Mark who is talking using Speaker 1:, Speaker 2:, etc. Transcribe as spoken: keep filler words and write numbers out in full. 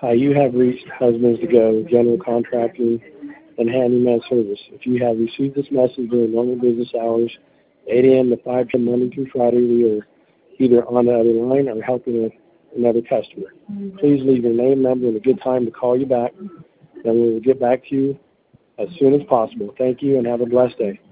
Speaker 1: Hi, you have reached Husbands to Go, General Contracting and Handyman Service. If you have received this message during normal business hours, eight a m to five p m Monday through Friday, we are either on the other line or helping with another customer. Please leave your name, number, and a good time to call you back, and we will get back to you as soon as possible. Thank you, and have a blessed day.